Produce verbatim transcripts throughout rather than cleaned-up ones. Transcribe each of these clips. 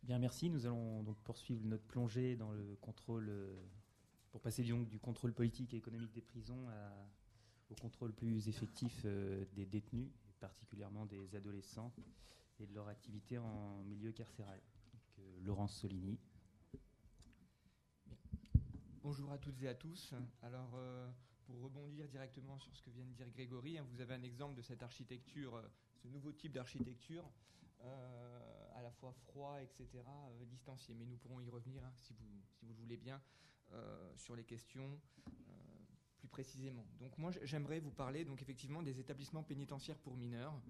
Bien, merci. Nous allons donc poursuivre notre plongée dans le contrôle, euh, pour passer donc du contrôle politique et économique des prisons à, au contrôle plus effectif euh, des détenus, et particulièrement des adolescents, et de leur activité en milieu carcéral. Donc, euh, Laurence Soligny. Bien. Bonjour à toutes et à tous. Alors, euh, pour rebondir directement sur ce que vient de dire Grégory, hein, vous avez un exemple de cette architecture, euh, ce nouveau type d'architecture, euh, à la fois froid, et cetera, euh, distancié. Mais nous pourrons y revenir, hein, si, vous, si vous le voulez bien, euh, sur les questions euh, plus précisément. Donc moi, j'aimerais vous parler donc, effectivement des établissements pénitentiaires pour mineurs,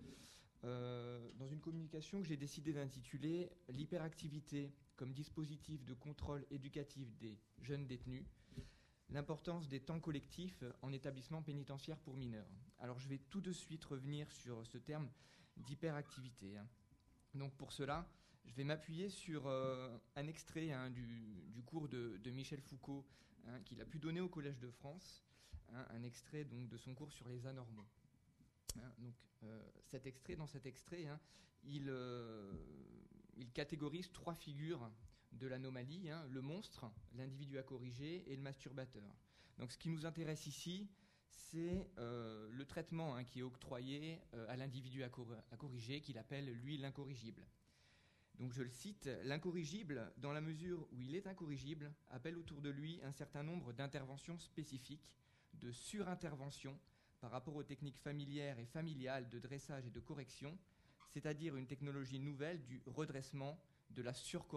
euh, dans une communication que j'ai décidé d'intituler « L'hyperactivité comme dispositif de contrôle éducatif des jeunes détenus, l'importance des temps collectifs en établissement pénitentiaire pour mineurs ». Alors je vais tout de suite revenir sur ce terme d'hyperactivité. Hein. Donc pour cela, je vais m'appuyer sur euh, un extrait hein, du, du cours de, de Michel Foucault hein, qu'il a pu donner au Collège de France, hein, un extrait donc, de son cours sur les anormaux. Hein, donc, euh, cet extrait, dans cet extrait, hein, il, euh, il catégorise trois figures de l'anomalie, hein, le monstre, l'individu à corriger et le masturbateur. Donc ce qui nous intéresse ici, c'est euh, le traitement hein, qui est octroyé euh, à l'individu à, cor- à corriger, qu'il appelle, lui, l'incorrigible. Donc je le cite, « L'incorrigible, dans la mesure où il est incorrigible, appelle autour de lui un certain nombre d'interventions spécifiques, de surinterventions, par rapport aux techniques familières et familiales de dressage et de correction, c'est-à-dire une technologie nouvelle du redressement, de la surcorrection. »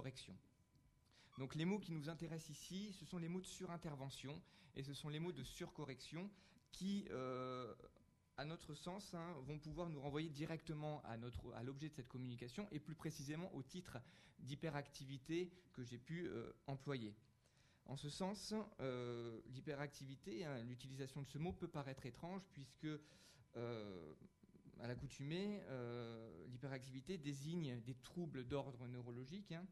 Donc les mots qui nous intéressent ici, ce sont les mots de surintervention et ce sont les mots de surcorrection qui, euh, à notre sens, hein, vont pouvoir nous renvoyer directement à, notre, à l'objet de cette communication et plus précisément au titre d'hyperactivité que j'ai pu euh, employer. En ce sens, euh, l'hyperactivité, hein, l'utilisation de ce mot peut paraître étrange puisque, euh, à l'accoutumée, euh, l'hyperactivité désigne des troubles d'ordre neurologique hein,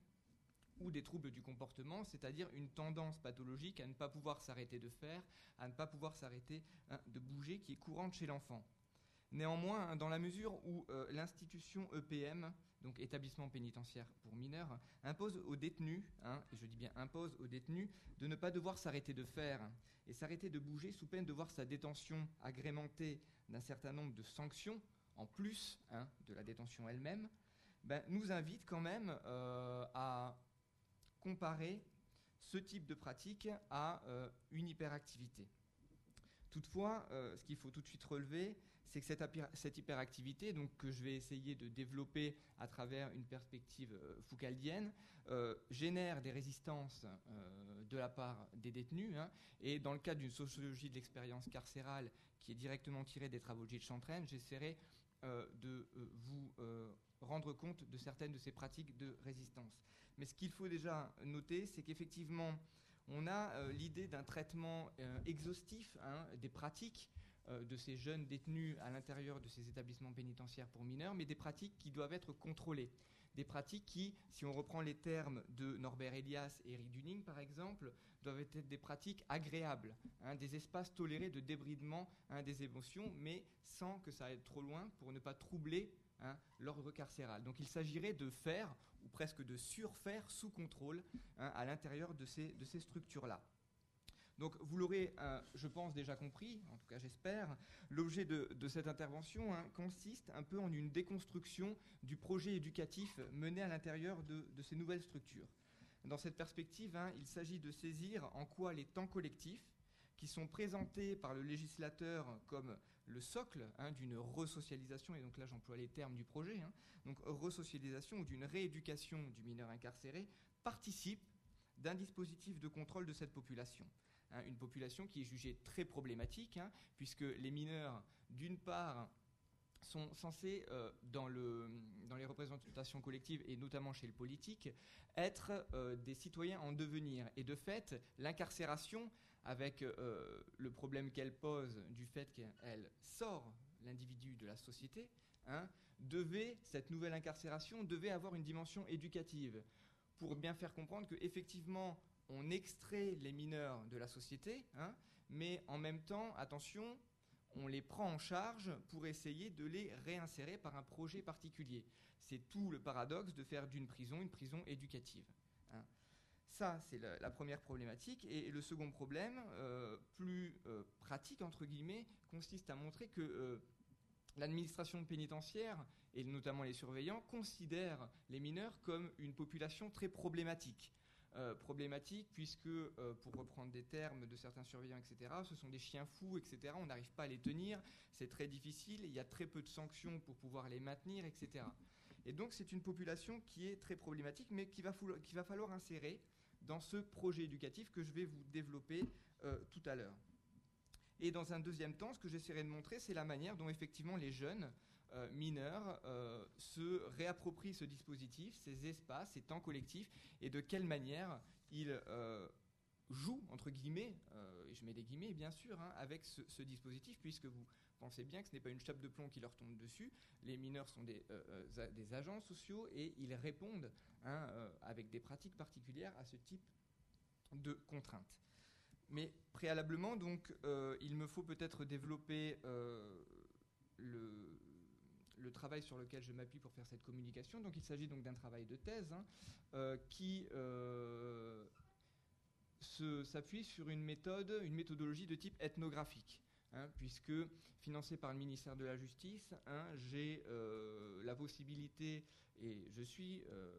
ou des troubles du comportement, c'est-à-dire une tendance pathologique à ne pas pouvoir s'arrêter de faire, à ne pas pouvoir s'arrêter hein, de bouger, qui est courante chez l'enfant. Néanmoins, hein, dans la mesure où euh, l'institution E P M, donc établissement pénitentiaire pour mineurs, impose aux détenus, hein, et je dis bien impose aux détenus, de ne pas devoir s'arrêter de faire hein, et s'arrêter de bouger sous peine de voir sa détention agrémentée d'un certain nombre de sanctions, en plus hein, de la détention elle-même, ben, nous invite quand même euh, à comparer ce type de pratique à euh, une hyperactivité. Toutefois, euh, ce qu'il faut tout de suite relever, c'est que cette, cette hyperactivité, donc, que je vais essayer de développer à travers une perspective euh, foucaldienne, euh, génère des résistances euh, de la part des détenus. Hein, et dans le cadre d'une sociologie de l'expérience carcérale qui est directement tirée des travaux de Gilles Chantraine, j'essaierai euh, de euh, vous euh, rendre compte de certaines de ces pratiques de résistance. Mais ce qu'il faut déjà noter, c'est qu'effectivement, on a euh, l'idée d'un traitement euh, exhaustif hein, des pratiques euh, de ces jeunes détenus à l'intérieur de ces établissements pénitentiaires pour mineurs, mais des pratiques qui doivent être contrôlées. Des pratiques qui, si on reprend les termes de Norbert Elias et Eric Dunning par exemple, doivent être des pratiques agréables, hein, des espaces tolérés de débridement hein, des émotions, mais sans que ça aille trop loin pour ne pas troubler Hein, l'ordre carcéral. Donc il s'agirait de faire, ou presque de surfaire sous contrôle hein, à l'intérieur de ces, de ces structures-là. Donc vous l'aurez, euh, je pense, déjà compris, en tout cas j'espère, l'objet de, de cette intervention hein, consiste un peu en une déconstruction du projet éducatif mené à l'intérieur de, de ces nouvelles structures. Dans cette perspective, hein, il s'agit de saisir en quoi les temps collectifs, qui sont présentés par le législateur comme le socle hein, d'une resocialisation, et donc là j'emploie les termes du projet, hein, donc resocialisation ou d'une rééducation du mineur incarcéré, participent d'un dispositif de contrôle de cette population. Hein, une population qui est jugée très problématique, hein, puisque les mineurs, d'une part, sont censés, euh, dans, le, dans les représentations collectives, et notamment chez le politique, être euh, des citoyens en devenir. Et de fait, l'incarcération, avec euh, le problème qu'elle pose du fait qu'elle sort l'individu de la société, hein, devait, cette nouvelle incarcération devait avoir une dimension éducative, pour bien faire comprendre qu'effectivement, on extrait les mineurs de la société, hein, mais en même temps, attention, on les prend en charge pour essayer de les réinsérer par un projet particulier. C'est tout le paradoxe de faire d'une prison une prison éducative. Hein. Ça, c'est la, la première problématique. Et le second problème, euh, plus euh, pratique, entre guillemets, consiste à montrer que euh, l'administration pénitentiaire, et notamment les surveillants, considèrent les mineurs comme une population très problématique. Euh, problématique puisque, euh, pour reprendre des termes de certains surveillants, et cetera, ce sont des chiens fous, et cetera. On n'arrive pas à les tenir, c'est très difficile, il y a très peu de sanctions pour pouvoir les maintenir, et cetera. Et donc c'est une population qui est très problématique, mais qu'il va, qu'il va falloir insérer dans ce projet éducatif que je vais vous développer euh, tout à l'heure. Et dans un deuxième temps, ce que j'essaierai de montrer, c'est la manière dont effectivement les jeunes euh, mineurs euh, se réapproprient ce dispositif, ces espaces, ces temps collectifs, et de quelle manière ils euh, jouent, entre guillemets, euh, et je mets des guillemets bien sûr, hein, avec ce, ce dispositif, puisque vous pensez bien que ce n'est pas une chape de plomb qui leur tombe dessus. Les mineurs sont des, euh, euh, des agents sociaux et ils répondent hein, euh, avec des pratiques particulières à ce type de contraintes. Mais préalablement, donc, euh, il me faut peut-être développer euh, le, le travail sur lequel je m'appuie pour faire cette communication. Donc, il s'agit donc d'un travail de thèse hein, euh, qui euh, se, s'appuie sur une méthode, une méthodologie de type ethnographique. Hein, puisque, financé par le ministère de la Justice, hein, j'ai euh, la possibilité, et je suis euh,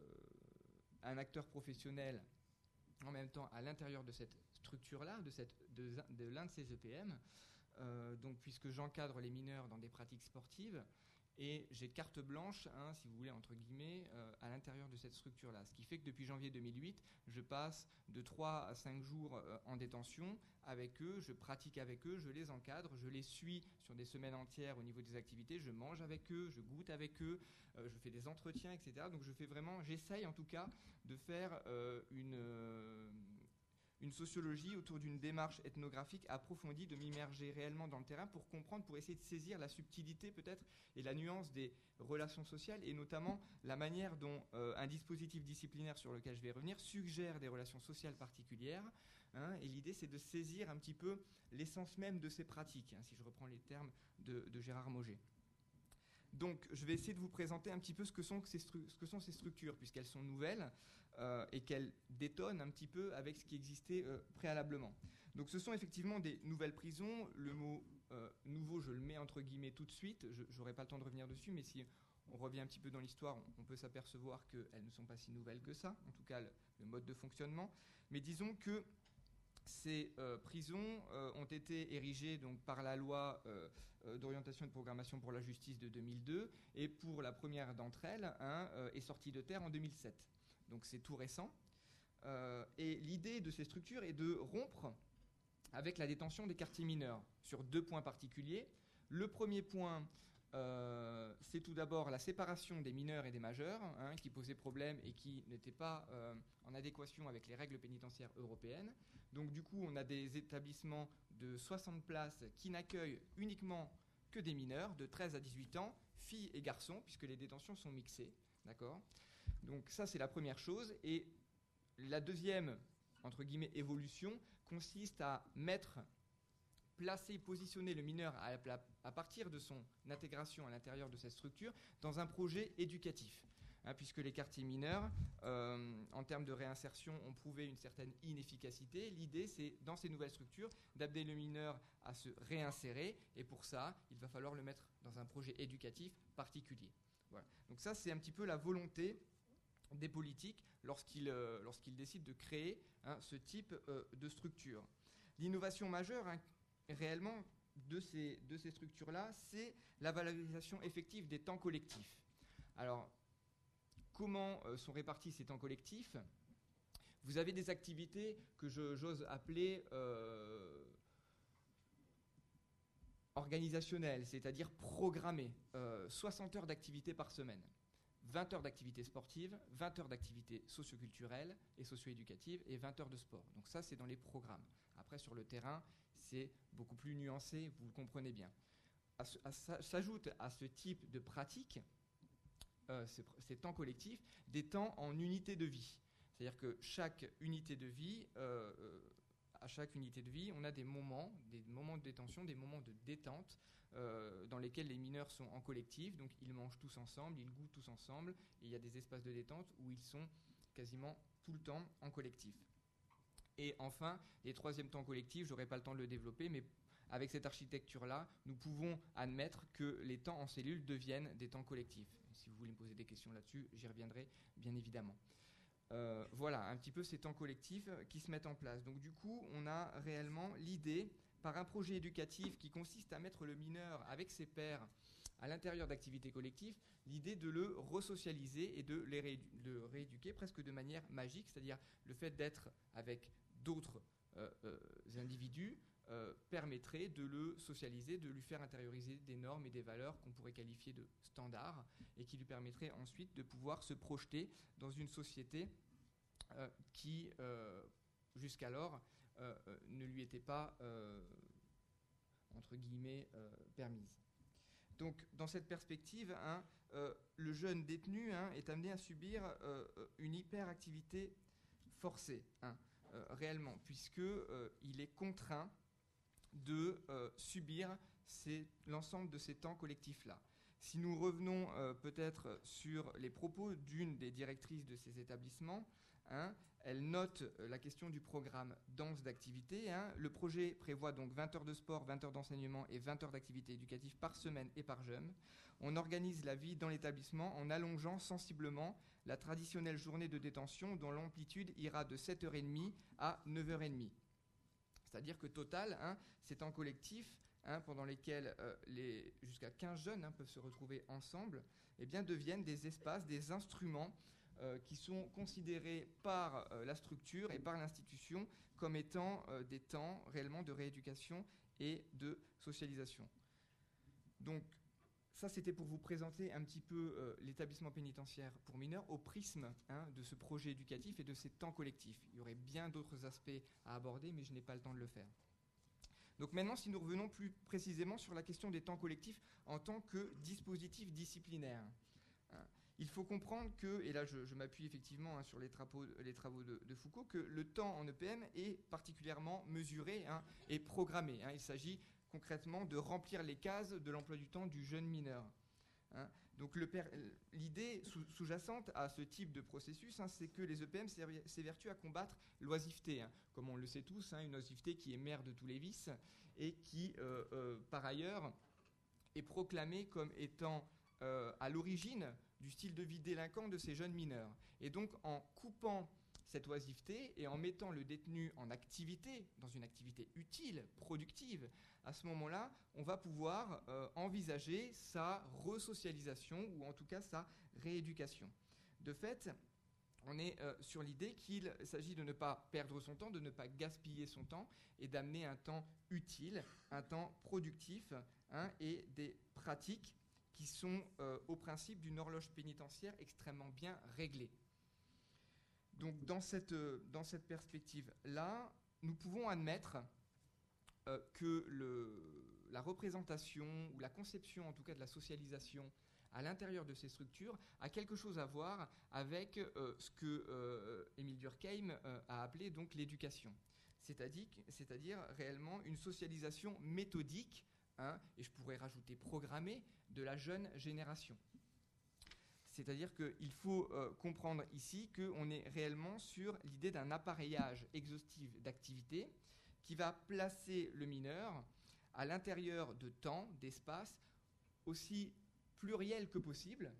un acteur professionnel en même temps à l'intérieur de cette structure-là, de, cette, de, de l'un de ces E P M, euh, donc, puisque j'encadre les mineurs dans des pratiques sportives, et j'ai carte blanche, hein, si vous voulez, entre guillemets, euh, à l'intérieur de cette structure-là. Ce qui fait que depuis janvier deux mille huit, je passe de trois à cinq jours euh, en détention avec eux, je pratique avec eux, je les encadre, je les suis sur des semaines entières au niveau des activités, je mange avec eux, je goûte avec eux, euh, je fais des entretiens, et cetera. Donc je fais vraiment, j'essaye en tout cas de faire euh, une... Euh, une sociologie autour d'une démarche ethnographique approfondie, de m'immerger réellement dans le terrain pour comprendre, pour essayer de saisir la subtilité peut-être et la nuance des relations sociales, et notamment la manière dont euh, un dispositif disciplinaire sur lequel je vais revenir suggère des relations sociales particulières. Hein, et l'idée, c'est de saisir un petit peu l'essence même de ces pratiques, hein, si je reprends les termes de, de Gérard Mauger. Donc, je vais essayer de vous présenter un petit peu ce que sont ces, stru- ce que sont ces structures, puisqu'elles sont nouvelles euh, et qu'elles détonnent un petit peu avec ce qui existait euh, préalablement. Donc, ce sont effectivement des nouvelles prisons. Le mot euh, « nouveau », je le mets entre guillemets tout de suite. Je n'aurai pas le temps de revenir dessus, mais si on revient un petit peu dans l'histoire, on, on peut s'apercevoir qu'elles ne sont pas si nouvelles que ça, en tout cas le, le mode de fonctionnement. Mais disons que ces euh, prisons euh, ont été érigées donc, par la loi euh, euh, d'orientation et de programmation pour la justice de deux mille deux, et pour la première d'entre elles hein, euh, est sortie de terre en deux mille sept. Donc c'est tout récent. Euh, et l'idée de ces structures est de rompre avec la détention des quartiers mineurs sur deux points particuliers. Le premier point, euh, c'est tout d'abord la séparation des mineurs et des majeurs, hein, qui posait problème et qui n'était pas euh, en adéquation avec les règles pénitentiaires européennes. Donc du coup, on a des établissements de soixante places qui n'accueillent uniquement que des mineurs de treize à dix-huit ans, filles et garçons, puisque les détentions sont mixées. D'accord ? Donc ça, c'est la première chose. Et la deuxième, entre guillemets, évolution consiste à mettre, placer, positionner le mineur à, à partir de son intégration à l'intérieur de cette structure dans un projet éducatif. Hein, puisque les quartiers mineurs, euh, en termes de réinsertion, ont prouvé une certaine inefficacité. L'idée, c'est, dans ces nouvelles structures, d'amener le mineur à se réinsérer. Et pour ça, il va falloir le mettre dans un projet éducatif particulier. Voilà. Donc ça, c'est un petit peu la volonté des politiques lorsqu'ils, euh, lorsqu'ils décident de créer hein, ce type euh, de structure. L'innovation majeure, hein, réellement, de ces, de ces structures-là, c'est la valorisation effective des temps collectifs. Alors, comment euh, sont répartis ces temps collectifs ? Vous avez des activités que je, j'ose appeler euh, organisationnelles, c'est-à-dire programmées. Euh, soixante heures d'activité par semaine, vingt heures d'activité sportive, vingt heures d'activité socioculturelle et socio-éducative et vingt heures de sport. Donc ça, c'est dans les programmes. Après, sur le terrain, c'est beaucoup plus nuancé, vous le comprenez bien. À ce, à, s'ajoute à ce type de pratique, euh, ces, ces temps collectifs, des temps en unité de vie. C'est-à-dire que chaque unité de vie euh, à chaque unité de vie, on a des moments, des moments de détention, des moments de détente euh, dans lesquels les mineurs sont en collectif, donc ils mangent tous ensemble, ils goûtent tous ensemble, et il y a des espaces de détente où ils sont quasiment tout le temps en collectif. Et enfin, les troisièmes temps collectifs, je n'aurai pas le temps de le développer, mais avec cette architecture-là, nous pouvons admettre que les temps en cellule deviennent des temps collectifs. Si vous voulez me poser des questions là-dessus, j'y reviendrai bien évidemment. Euh, voilà, un petit peu ces temps collectifs qui se mettent en place. Donc du coup, on a réellement l'idée, par un projet éducatif qui consiste à mettre le mineur avec ses pairs à l'intérieur d'activités collectives, l'idée de le resocialiser et de, les réédu- de le rééduquer presque de manière magique, c'est-à-dire le fait d'être avec d'autres euh, euh, individus euh, permettrait de le socialiser, de lui faire intérioriser des normes et des valeurs qu'on pourrait qualifier de standards et qui lui permettraient ensuite de pouvoir se projeter dans une société euh, qui, euh, jusqu'alors, euh, euh, ne lui était pas, euh, entre guillemets, euh, permise. Donc, dans cette perspective, hein, euh, le jeune détenu hein, est amené à subir euh, une hyperactivité forcée, hein, euh, réellement, puisqu'il euh, est contraint de euh, subir ces, l'ensemble de ces temps collectifs-là. Si nous revenons euh, peut-être sur les propos d'une des directrices de ces établissements, hein, elle note euh, la question du programme dense d'activité. Hein. Le projet prévoit donc vingt heures de sport, vingt heures d'enseignement et vingt heures d'activité éducative par semaine et par jeune. On organise la vie dans l'établissement en allongeant sensiblement la traditionnelle journée de détention dont l'amplitude ira de sept heures trente à neuf heures trente. C'est-à-dire que total, hein, ces temps collectifs, hein, pendant lesquels euh, les, jusqu'à quinze jeunes hein, peuvent se retrouver ensemble, eh bien, deviennent des espaces, des instruments euh, qui sont considérés par euh, la structure et par l'institution comme étant euh, des temps réellement de rééducation et de socialisation. Donc, ça, c'était pour vous présenter un petit peu euh, l'établissement pénitentiaire pour mineurs au prisme hein, de ce projet éducatif et de ces temps collectifs. Il y aurait bien d'autres aspects à aborder, mais je n'ai pas le temps de le faire. Donc maintenant, si nous revenons plus précisément sur la question des temps collectifs en tant que dispositif disciplinaire, hein, il faut comprendre que, et là je, je m'appuie effectivement hein, sur les travaux, les travaux de, de Foucault, que le temps en E P M est particulièrement mesuré hein, et programmé. Hein. Il s'agit concrètement de remplir les cases de l'emploi du temps du jeune mineur. Hein. Donc le per- l'idée sous- sous-jacente à ce type de processus, hein, c'est que les E P M s'éver- s'évertuent à combattre l'oisiveté. Hein. Comme on le sait tous, hein, une oisiveté qui est mère de tous les vices et qui, euh, euh, par ailleurs, est proclamée comme étant euh, à l'origine du style de vie délinquant de ces jeunes mineurs. Et donc en coupant cette oisiveté et en mettant le détenu en activité, dans une activité utile, productive, à ce moment-là, on va pouvoir euh, envisager sa resocialisation ou en tout cas sa rééducation. De fait, on est euh, sur l'idée qu'il s'agit de ne pas perdre son temps, de ne pas gaspiller son temps et d'amener un temps utile, un temps productif hein, et des pratiques qui sont euh, au principe d'une horloge pénitentiaire extrêmement bien réglée. Donc dans cette, dans cette perspective-là, nous pouvons admettre euh, que le, la représentation ou la conception en tout cas de la socialisation à l'intérieur de ces structures a quelque chose à voir avec euh, ce que euh, Émile Durkheim euh, a appelé donc l'éducation, c'est-à-dire, c'est-à-dire réellement une socialisation méthodique, hein, et je pourrais rajouter programmée, de la jeune génération. C'est-à-dire qu'il faut euh, comprendre ici qu'on est réellement sur l'idée d'un appareillage exhaustif d'activités qui va placer le mineur à l'intérieur de temps, d'espace aussi pluriels que possible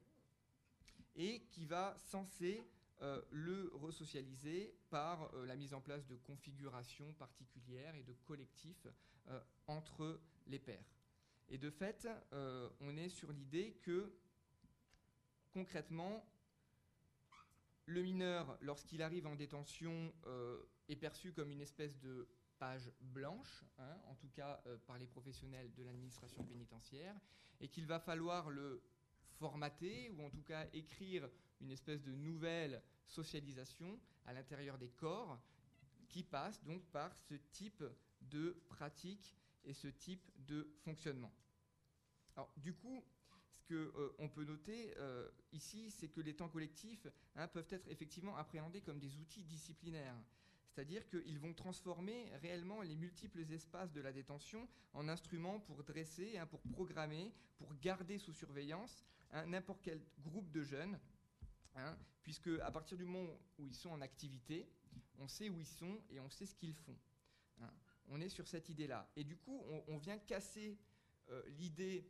et qui va censer euh, le resocialiser par euh, la mise en place de configurations particulières et de collectifs euh, entre les pairs. Et de fait, euh, on est sur l'idée que concrètement, le mineur, lorsqu'il arrive en détention, euh, est perçu comme une espèce de page blanche, hein, en tout cas euh, par les professionnels de l'administration pénitentiaire, et qu'il va falloir le formater, ou en tout cas écrire une espèce de nouvelle socialisation à l'intérieur des corps, qui passe donc par ce type de pratique et ce type de fonctionnement. Alors, du coup, ce qu'on euh, peut noter euh, ici, c'est que les temps collectifs hein, peuvent être effectivement appréhendés comme des outils disciplinaires. C'est-à-dire qu'ils vont transformer réellement les multiples espaces de la détention en instruments pour dresser, hein, pour programmer, pour garder sous surveillance hein, n'importe quel groupe de jeunes, hein, puisque à partir du moment où ils sont en activité, on sait où ils sont et on sait ce qu'ils font. Hein. On est sur cette idée-là. Et du coup, on, on vient casser euh, l'idée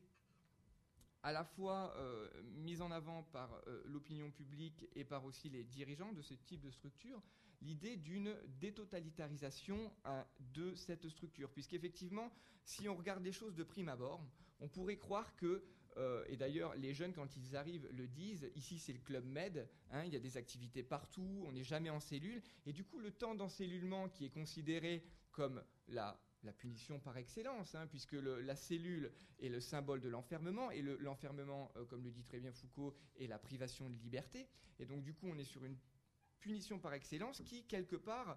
à la fois euh, mise en avant par euh, l'opinion publique et par aussi les dirigeants de ce type de structure, l'idée d'une détotalitarisation hein, de cette structure. Puisqu'effectivement, si on regarde les choses de prime abord, on pourrait croire que, euh, et d'ailleurs les jeunes quand ils arrivent le disent, ici c'est le Club Med, hein, il y a des activités partout, on n'est jamais en cellule, et du coup le temps d'encellulement qui est considéré comme la, la punition par excellence, hein, puisque le, la cellule est le symbole de l'enfermement, et le, l'enfermement, euh, comme le dit très bien Foucault, est la privation de liberté, et donc du coup on est sur une punition par excellence qui, quelque part,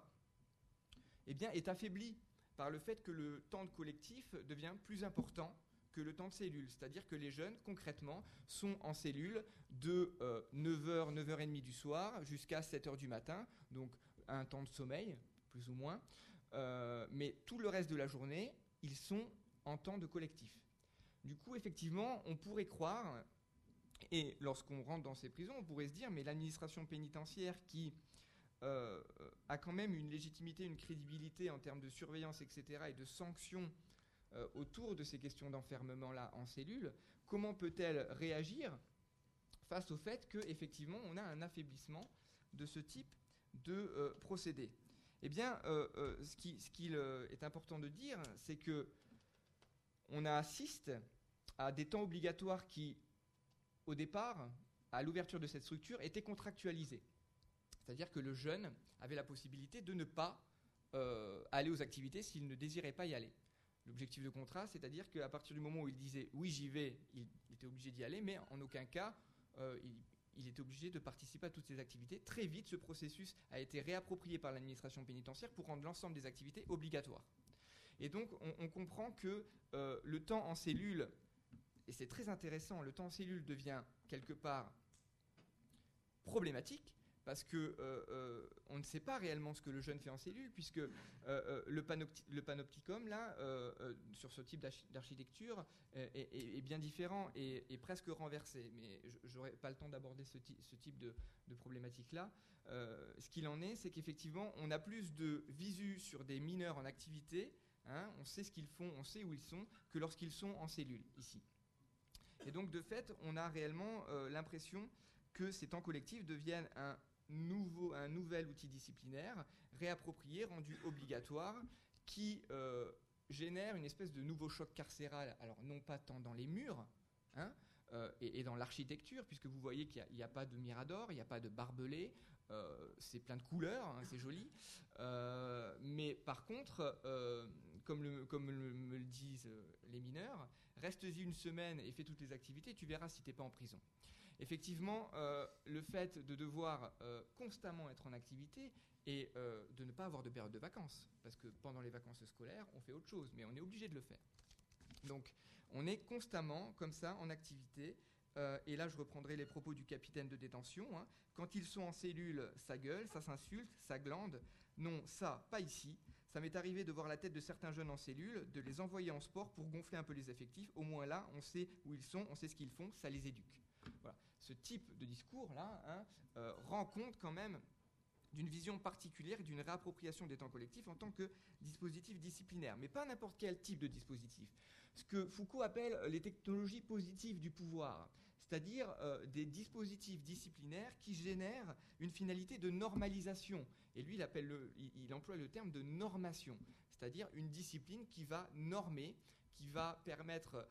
eh bien, est affaiblie par le fait que le temps de collectif devient plus important que le temps de cellule. C'est-à-dire que les jeunes, concrètement, sont en cellule de euh, neuf heures, neuf heures trente du soir jusqu'à sept heures du matin, donc un temps de sommeil, plus ou moins. Euh, mais tout le reste de la journée, ils sont en temps de collectif. Du coup, effectivement, on pourrait croire... Et lorsqu'on rentre dans ces prisons, on pourrait se dire, mais l'administration pénitentiaire qui euh, a quand même une légitimité, une crédibilité en termes de surveillance, et cetera, et de sanctions euh, autour de ces questions d'enfermement-là en cellule, comment peut-elle réagir face au fait qu'effectivement, on a un affaiblissement de ce type de euh, procédé ? Eh bien, euh, euh, ce qui, ce qu'il euh, est important de dire, c'est que on assiste à des temps obligatoires qui, au départ, à l'ouverture de cette structure, était contractualisé. C'est-à-dire que le jeune avait la possibilité de ne pas euh, aller aux activités s'il ne désirait pas y aller. L'objectif de contrat, c'est-à-dire qu'à partir du moment où il disait « oui, j'y vais », il était obligé d'y aller, mais en aucun cas, euh, il, il était obligé de participer à toutes ces activités. Très vite, ce processus a été réapproprié par l'administration pénitentiaire pour rendre l'ensemble des activités obligatoires. Et donc, on, on comprend que euh, le temps en cellule... Et c'est très intéressant, le temps en cellule devient quelque part problématique parce qu'on euh, euh, ne sait pas réellement ce que le jeune fait en cellule puisque euh, euh, le, panopti- le panopticum, là, euh, euh, sur ce type d'arch- d'architecture, euh, est, est, est bien différent et est presque renversé. Mais je n'aurai pas le temps d'aborder ce, ti- ce type de, de problématique-là. Euh, ce qu'il en est, c'est qu'effectivement, on a plus de visu sur des mineurs en activité, hein, on sait ce qu'ils font, on sait où ils sont, que lorsqu'ils sont en cellule, ici. Et donc, de fait, on a réellement euh, l'impression que ces temps collectifs deviennent un, nouveau, un nouvel outil disciplinaire, réapproprié, rendu obligatoire, qui euh, génère une espèce de nouveau choc carcéral, alors non pas tant dans les murs, hein, euh, et, et dans l'architecture, puisque vous voyez qu'il n'y a, a pas de mirador, il n'y a pas de barbelé, euh, c'est plein de couleurs, hein, c'est joli, euh, mais par contre, euh, comme, le, comme le, me le disent les mineurs, reste-y une semaine et fais toutes les activités, tu verras si tu n'es pas en prison. Effectivement, euh, le fait de devoir euh, constamment être en activité et euh, de ne pas avoir de période de vacances, parce que pendant les vacances scolaires, on fait autre chose, mais on est obligé de le faire. Donc, on est constamment comme ça en activité, euh, et là je reprendrai les propos du capitaine de détention, hein. Quand ils sont en cellule, ça gueule, ça s'insulte, ça glande. Non, ça, pas ici. Ça m'est arrivé de voir la tête de certains jeunes en cellule, de les envoyer en sport pour gonfler un peu les effectifs. Au moins là, on sait où ils sont, on sait ce qu'ils font, ça les éduque. Voilà. Ce type de discours-là hein, euh, rend compte quand même d'une vision particulière et d'une réappropriation des temps collectifs en tant que dispositif disciplinaire. Mais pas n'importe quel type de dispositif. Ce que Foucault appelle les technologies positives du pouvoir, c'est-à-dire euh, des dispositifs disciplinaires qui génèrent une finalité de normalisation. Et lui, il, appelle le, il, il emploie le terme de normation, c'est-à-dire une discipline qui va normer, qui va permettre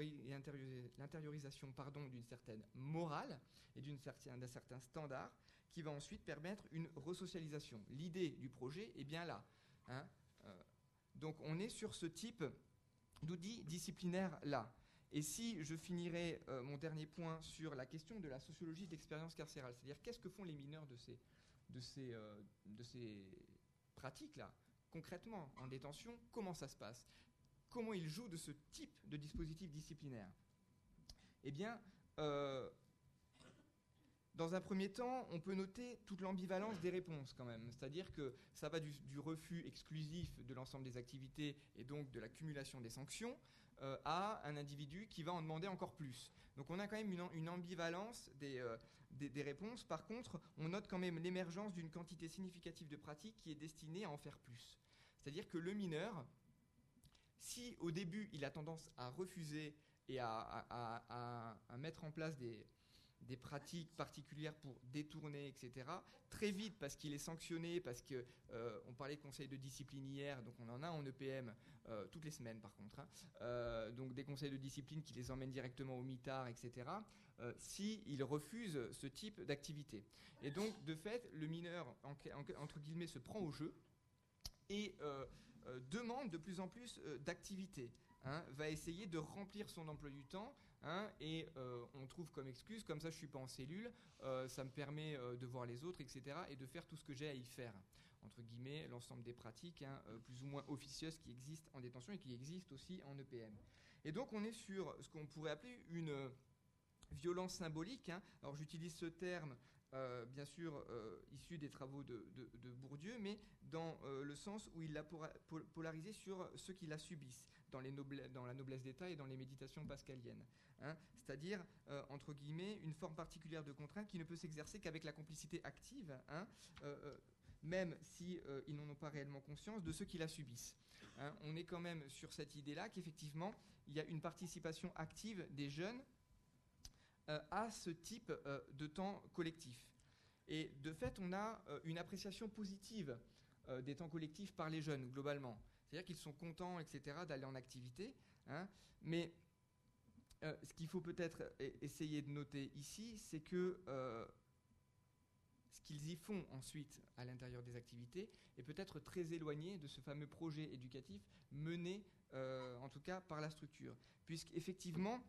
l'intériorisation pardon, d'une certaine morale et d'une certain, d'un certain standard, qui va ensuite permettre une resocialisation. L'idée du projet est bien là. Hein. Euh, donc on est sur ce type d'outils disciplinaires-là. Et si je finirais euh, mon dernier point sur la question de la sociologie de l'expérience carcérale, c'est-à-dire qu'est-ce que font les mineurs de ces, de ces, euh, de ces pratiques-là, concrètement, en détention, comment ça se passe ? Comment ils jouent de ce type de dispositif disciplinaire ? Eh bien, euh, Dans un premier temps, on peut noter toute l'ambivalence des réponses quand même. C'est-à-dire que ça va du, du refus exclusif de l'ensemble des activités et donc de l'accumulation des sanctions euh, à un individu qui va en demander encore plus. Donc on a quand même une, une ambivalence des, euh, des, des réponses. Par contre, on note quand même l'émergence d'une quantité significative de pratiques qui est destinée à en faire plus. C'est-à-dire que le mineur, si au début il a tendance à refuser et à, à, à, à, à mettre en place des... des pratiques particulières pour détourner, et cetera. Très vite, parce qu'il est sanctionné, parce qu'on euh, parlait de conseils de discipline hier, donc on en a en E P M euh, toutes les semaines par contre, hein, euh, donc des conseils de discipline qui les emmènent directement au mitard, et cetera, euh, s'il refuse ce type d'activité. Et donc, de fait, le mineur, en, en, entre guillemets, se prend au jeu et euh, euh, demande de plus en plus euh, d'activités, hein, va essayer de remplir son emploi du temps. Hein, et euh, on trouve comme excuse, comme ça je suis pas en cellule, euh, ça me permet euh, de voir les autres, et cetera, et de faire tout ce que j'ai à y faire. Entre guillemets, l'ensemble des pratiques hein, euh, plus ou moins officieuses qui existent en détention et qui existent aussi en E P M. Et donc on est sur ce qu'on pourrait appeler une euh, violence symbolique. Hein. Alors j'utilise ce terme, euh, bien sûr, euh, issu des travaux de, de, de Bourdieu, mais dans euh, le sens où il l'a polarisé sur ceux qui la subissent, dans, les noble- dans la noblesse d'État et dans les méditations pascaliennes. Hein, c'est-à-dire, euh, entre guillemets, une forme particulière de contrainte qui ne peut s'exercer qu'avec la complicité active, hein, euh, euh, même si euh, ils n'en ont pas réellement conscience, de ceux qui la subissent. Hein, on est quand même sur cette idée-là qu'effectivement, il y a une participation active des jeunes euh, à ce type euh, de temps collectif. Et de fait, on a euh, une appréciation positive euh, des temps collectifs par les jeunes, globalement. C'est-à-dire qu'ils sont contents, et cetera, d'aller en activité, hein, mais Euh, ce qu'il faut peut-être essayer de noter ici, c'est que euh, ce qu'ils y font ensuite à l'intérieur des activités est peut-être très éloigné de ce fameux projet éducatif mené, euh, en tout cas, par la structure. Puisqu'effectivement,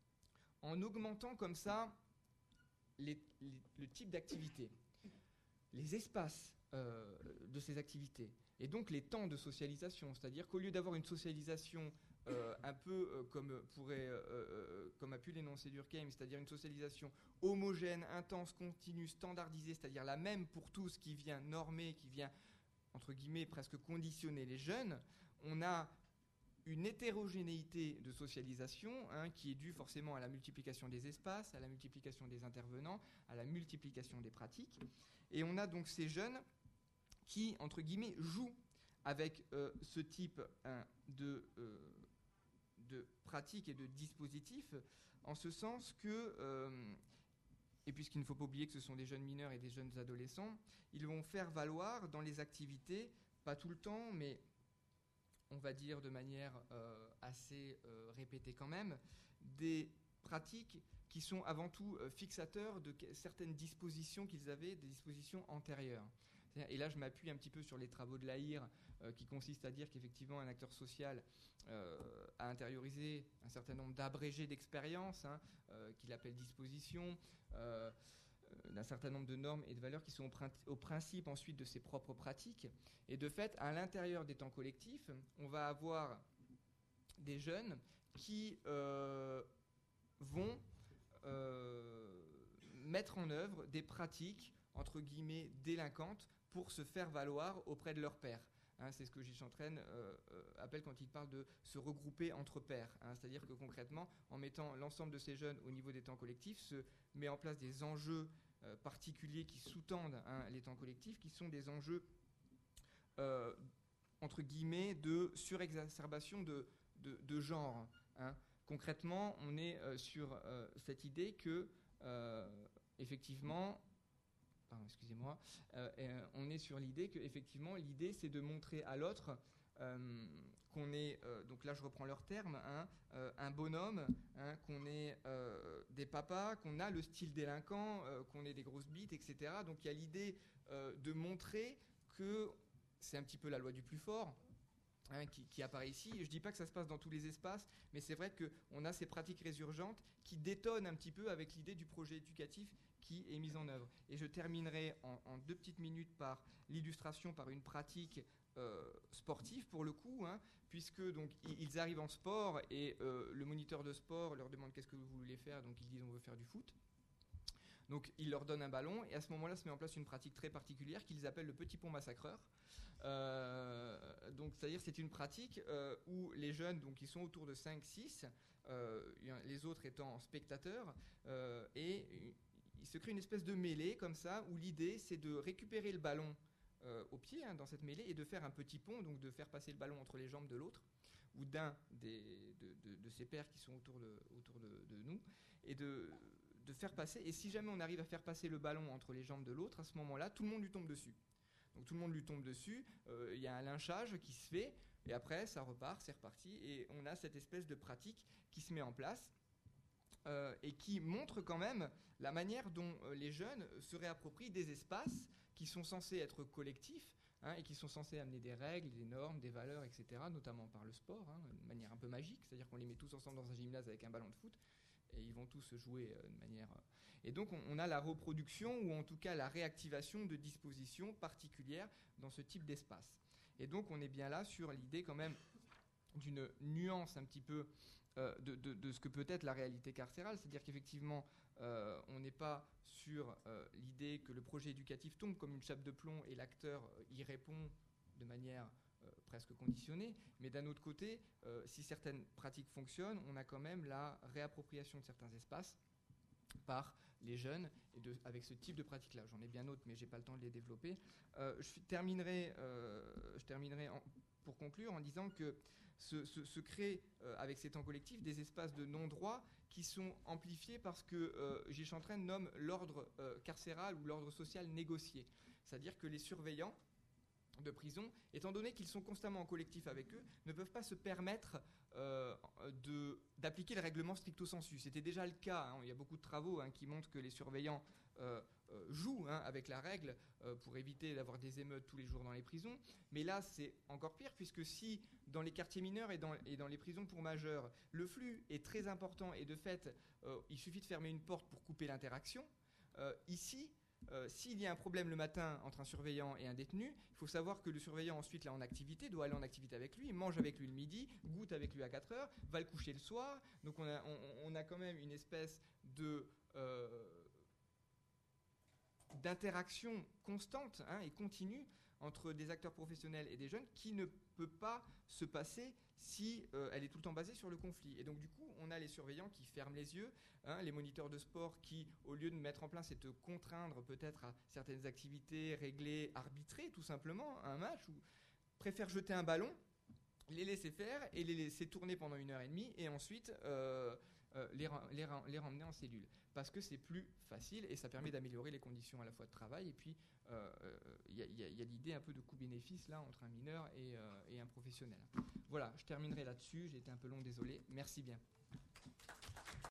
en augmentant comme ça les, les, le type d'activité, les espaces euh, de ces activités, et donc les temps de socialisation, c'est-à-dire qu'au lieu d'avoir une socialisation Euh, un peu euh, comme, pourrait, euh, euh, comme a pu l'énoncer Durkheim, c'est-à-dire une socialisation homogène, intense, continue, standardisée, c'est-à-dire la même pour tous, qui vient normer, qui vient, entre guillemets, presque conditionner les jeunes. On a une hétérogénéité de socialisation hein, qui est due forcément à la multiplication des espaces, à la multiplication des intervenants, à la multiplication des pratiques. Et on a donc ces jeunes qui, entre guillemets, jouent avec euh, ce type hein, de... Euh, de pratiques et de dispositifs, en ce sens que, euh, et puisqu'il ne faut pas oublier que ce sont des jeunes mineurs et des jeunes adolescents, ils vont faire valoir dans les activités, pas tout le temps, mais on va dire de manière euh, assez euh, répétée quand même, des pratiques qui sont avant tout euh, fixateurs de certaines dispositions qu'ils avaient, des dispositions antérieures. Et là, je m'appuie un petit peu sur les travaux de l'A I R, euh, qui consiste à dire qu'effectivement, un acteur social euh, a intériorisé un certain nombre d'abrégés d'expériences, hein, euh, qu'il appelle dispositions, euh, d'un certain nombre de normes et de valeurs qui sont au, prin- au principe ensuite de ses propres pratiques. Et de fait, à l'intérieur des temps collectifs, on va avoir des jeunes qui euh, vont euh, mettre en œuvre des pratiques, entre guillemets, délinquantes, pour se faire valoir auprès de leurs pairs. Hein, c'est ce que Gilles Chantraine euh, euh, appelle quand il parle de se regrouper entre pairs. Hein, c'est-à-dire que concrètement, en mettant l'ensemble de ces jeunes au niveau des temps collectifs, se met en place des enjeux euh, particuliers qui sous-tendent hein, les temps collectifs, qui sont des enjeux, euh, entre guillemets, de surexacerbation de, de, de genre. Hein. Concrètement, on est euh, sur euh, cette idée que, euh, effectivement, Pardon, excusez-moi, euh, euh, on est sur l'idée que effectivement l'idée c'est de montrer à l'autre euh, qu'on est, euh, donc là je reprends leur terme, hein, euh, un bonhomme, hein, qu'on est euh, des papas, qu'on a le style délinquant, euh, qu'on est des grosses bites, et cetera. Donc il y a l'idée euh, de montrer que c'est un petit peu la loi du plus fort. Hein, qui, qui apparaît ici. Je ne dis pas que ça se passe dans tous les espaces, mais c'est vrai qu'on a ces pratiques résurgentes qui détonnent un petit peu avec l'idée du projet éducatif qui est mise en œuvre. Et je terminerai en, en deux petites minutes par l'illustration, par une pratique euh, sportive pour le coup, hein, puisque donc ils arrivent en sport et euh, le moniteur de sport leur demande qu'est-ce que vous voulez faire, donc ils disent on veut faire du foot. Donc il leur donne un ballon et à ce moment-là se met en place une pratique très particulière qu'ils appellent le petit pont massacreur. Euh, donc c'est-à-dire c'est une pratique euh, où les jeunes, donc ils sont autour de cinq six, euh, les autres étant spectateurs, euh, et il se crée une espèce de mêlée comme ça où l'idée c'est de récupérer le ballon euh, au pied hein, dans cette mêlée et de faire un petit pont, donc de faire passer le ballon entre les jambes de l'autre ou d'un des, de, de, de ces pairs qui sont autour de, autour de, de nous et de, de faire passer. Et si jamais on arrive à faire passer le ballon entre les jambes de l'autre, à ce moment-là, tout le monde lui tombe dessus. Donc tout le monde lui tombe dessus, euh, il y a un lynchage qui se fait, et après ça repart, c'est reparti, et on a cette espèce de pratique qui se met en place, euh, et qui montre quand même la manière dont euh, les jeunes se réapproprient des espaces qui sont censés être collectifs, hein, et qui sont censés amener des règles, des normes, des valeurs, et cetera, notamment par le sport, hein, de manière un peu magique, c'est-à-dire qu'on les met tous ensemble dans un gymnase avec un ballon de foot, et ils vont tous jouer euh, de manière... Euh, et donc on, on a la reproduction, ou en tout cas la réactivation de dispositions particulières dans ce type d'espace. Et donc on est bien là sur l'idée quand même d'une nuance un petit peu euh, de, de, de ce que peut être la réalité carcérale, c'est-à-dire qu'effectivement euh, on n'est pas sur euh, l'idée que le projet éducatif tombe comme une chape de plomb et l'acteur euh, y répond de manière euh, presque conditionnée, mais d'un autre côté, euh, si certaines pratiques fonctionnent, on a quand même la réappropriation de certains espaces par les jeunes et de, avec ce type de pratique-là. J'en ai bien d'autres, mais j'ai pas le temps de les développer. Euh, je terminerai, euh, je terminerai en, pour conclure en disant que se, se, se créent euh, avec ces temps collectifs des espaces de non-droit qui sont amplifiés parce que euh, Gilles Chantraine nomme l'ordre euh, carcéral ou l'ordre social négocié. C'est-à-dire que les surveillants de prison, étant donné qu'ils sont constamment en collectif avec eux, ne peuvent pas se permettre euh, de, d'appliquer le règlement stricto sensu. C'était déjà le cas, hein. Il y a beaucoup de travaux hein, qui montrent que les surveillants euh, euh, jouent hein, avec la règle euh, pour éviter d'avoir des émeutes tous les jours dans les prisons. Mais là, c'est encore pire, puisque si dans les quartiers mineurs et dans, et dans les prisons pour majeurs, le flux est très important et de fait, euh, il suffit de fermer une porte pour couper l'interaction, euh, ici, Euh, s'il y a un problème le matin entre un surveillant et un détenu, il faut savoir que le surveillant ensuite là en activité doit aller en activité avec lui, mange avec lui le midi, goûte avec lui à quatre heures, va le coucher le soir. Donc on a, on, on a quand même une espèce de euh, d'interaction constante hein, et continue entre des acteurs professionnels et des jeunes qui ne peut pas se passer si euh, elle est tout le temps basée sur le conflit. Et donc du coup, on a les surveillants qui ferment les yeux, hein, les moniteurs de sport qui, au lieu de mettre en place et de contraindre peut-être à certaines activités, régler, arbitrer tout simplement un match, ou préfèrent jeter un ballon, les laisser faire et les laisser tourner pendant une heure et demie et ensuite euh, euh, les, les, les ramener en cellule. Parce que c'est plus facile et ça permet d'améliorer les conditions à la fois de travail et puis il euh, y, y, y a l'idée un peu de coût-bénéfice là entre un mineur et, euh, et un professionnel. Voilà, je terminerai là-dessus. J'ai été un peu long, désolé. Merci bien.